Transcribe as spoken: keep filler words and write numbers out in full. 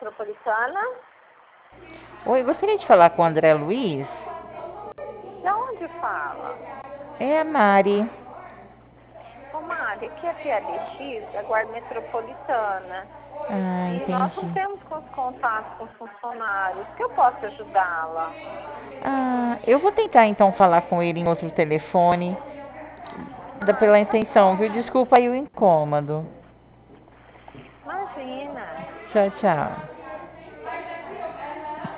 Metropolitana. Oi, gostaria de falar com o André Luiz. De onde fala? É a Mari. Ô, Mari, aqui é P A B X, a Guarda Metropolitana. Ah, E nós não entendi. temos com- contato com funcionários. Que eu posso ajudá-la? Ah, eu vou tentar então falar com ele em outro telefone. Dá Ah, pela tá intenção, viu? bom. Desculpa aí o incômodo. Imagina. Tchau, tchau.